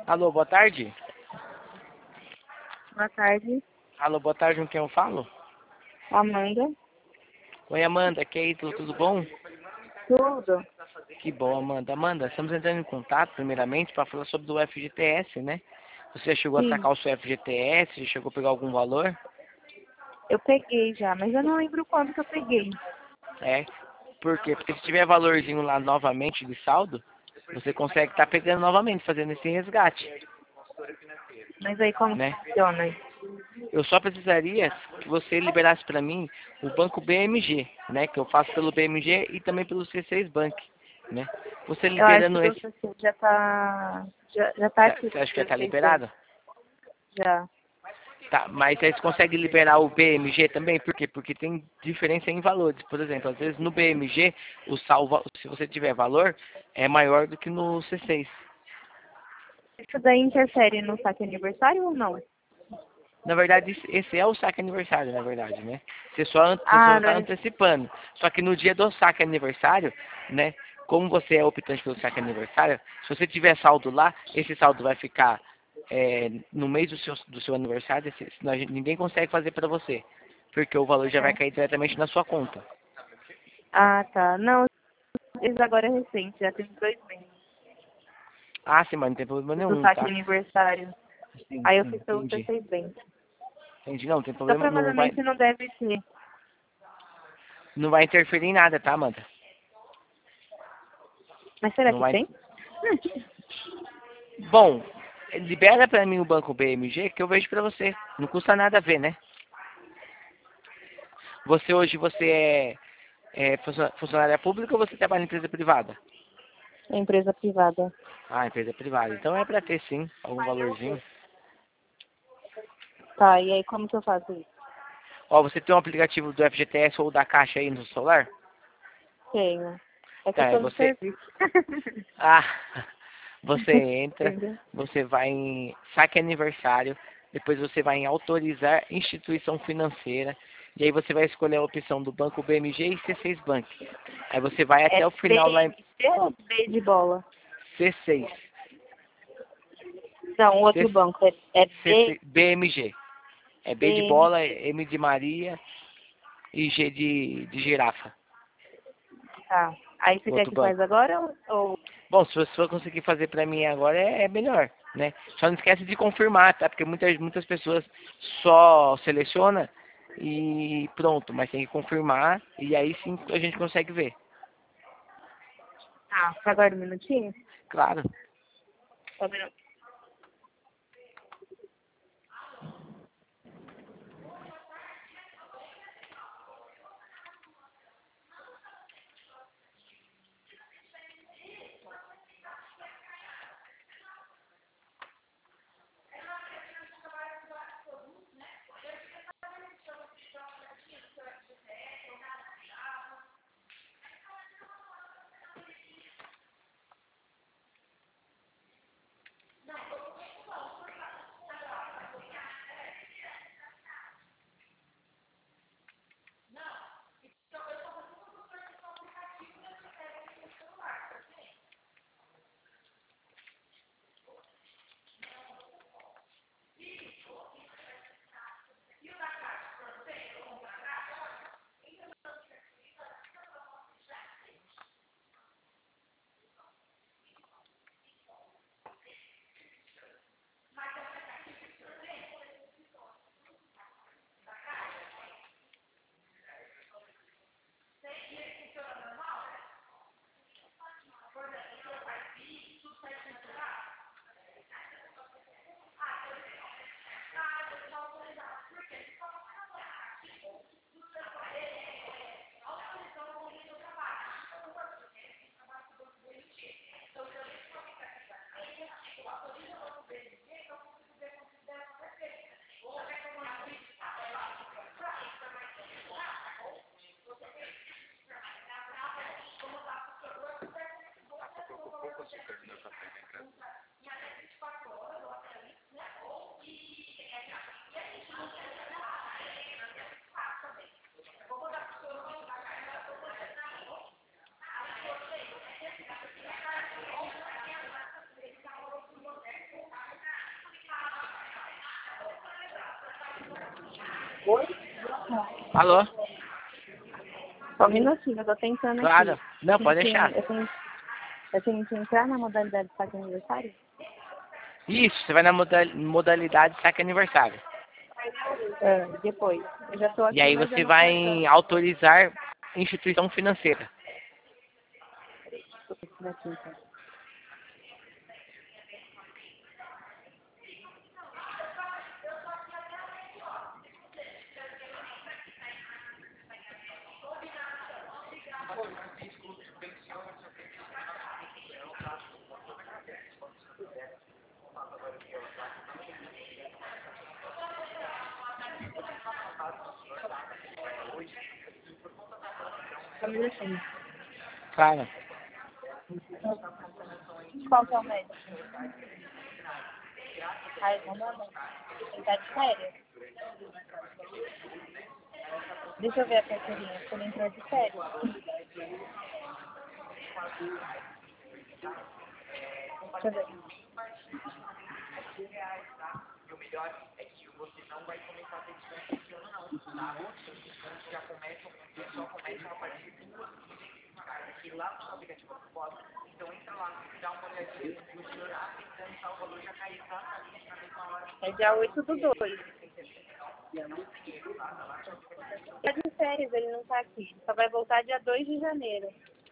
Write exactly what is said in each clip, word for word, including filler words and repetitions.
Alô, boa tarde. Boa tarde, Alô, boa tarde, com quem eu falo? Amanda. Oi, Amanda, que aí, tudo, tudo bom? Tudo? Que bom, Amanda. Amanda, estamos entrando em contato, primeiramente, para falar sobre o F G T S, né? Você já chegou a Sim, sacar o seu F G T S? Já chegou a pegar algum valor? eu peguei já, mas eu não lembro quanto que eu peguei. É. Por quê? Porque se tiver valorzinho lá novamente de saldo, você consegue estar pegando novamente, fazendo esse resgate, Mas aí como que né? funciona? Eu só precisaria que você liberasse para mim o banco B M G, né? Que eu faço pelo B M G e também pelo C seis Bank, né? Você Eu acho que liberando esse, você já tá. Já, já tá ativo você acha que já o está seis Bank. liberado? Já. Tá, mas aí você consegue liberar o B M G também? Por quê? Porque tem diferença em valores. Por exemplo, às vezes no B M G, o salva, se você tiver valor, é maior do que no C seis. Isso daí interfere no saque aniversário ou não? Na verdade, esse esse é o saque aniversário, na verdade, né? Você só, an- você só Ah, está né? antecipando. Só que no dia do saque aniversário, né? Como você é optante pelo saque aniversário, se você tiver saldo lá, esse saldo vai ficar é, no mês do seu, do seu aniversário, esse- senão a gente- ninguém consegue fazer para você. Porque o valor já vai É. cair diretamente na sua conta. Ah, tá. Não, isso agora é recente, já tem dois meses Ah, sim, mas não tem problema do nenhum, saque tá? aniversário. Sim, Aí eu sim, fiz pelo entendi. C seis Bank. Entendi, não, não tem Então problema, não vai, provavelmente não deve ter. não vai interferir em nada, tá, Amanda? Mas será Não que vai. tem? Bom, libera pra mim o banco B M G que eu vejo pra você. Não custa nada ver, né? Você hoje você é, é funcio- funcionária pública ou você trabalha em empresa privada? É empresa privada. Ah, empresa privada. Então é pra ter sim, algum valorzinho. Tá, e aí como que eu faço isso? Ó, você tem um aplicativo do F G T S ou da Caixa aí no celular? Tenho. É que Tá, eu é tô no você. serviço. Ah, você entra, Entendeu? você vai em saque aniversário, depois você vai em autorizar instituição financeira, e aí você vai escolher a opção do banco B M G e C seis Bank. Aí você vai É até o final lá em B M C ou B de bola? C seis, Não, o outro C, banco. É, é B, C, B M G. É B de BM. bola, M de Maria e G de, de girafa. Tá. Aí você O quer outro que faz banco. agora ou... ou- Bom, se você for conseguir fazer pra mim agora é, é melhor, né? Só não esquece de confirmar, tá? Porque muitas, muitas pessoas só seleciona e pronto, mas tem que confirmar e aí sim a gente consegue ver. Tá, você aguarda um minutinho? Claro. Só um minuto. Alô? Só um minutinho, eu tô tentando Claro. aqui. Não, pode Eu tenho- deixar. Eu tenho, eu tenho que entrar na modalidade de saque aniversário? Isso, você vai na modal- modalidade saque aniversário. Ah, depois. Eu já tô aqui, E aí mas eu você não tô vai achando. em autorizar instituição financeira. Tô pensando aqui, então. Só um minutinho. Claro. Qual que é o médico? Ai, não, não, não. Ele tá de férias? Deixa eu ver a carteirinha, se ele entrou de férias. Deixa eu ver. É dia oito do dois. Tá de férias, ele não tá aqui. Só vai voltar dia dois de janeiro.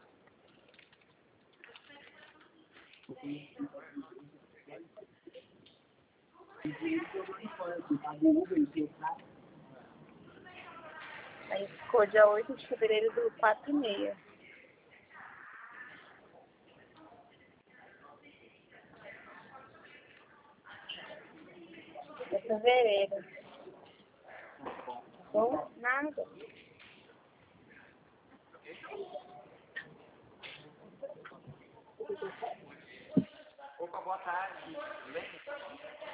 Aí ficou dia oito de fevereiro do quatro e meia. É fevereiro. Bom, nada. Opa, boa tarde. Tudo bem?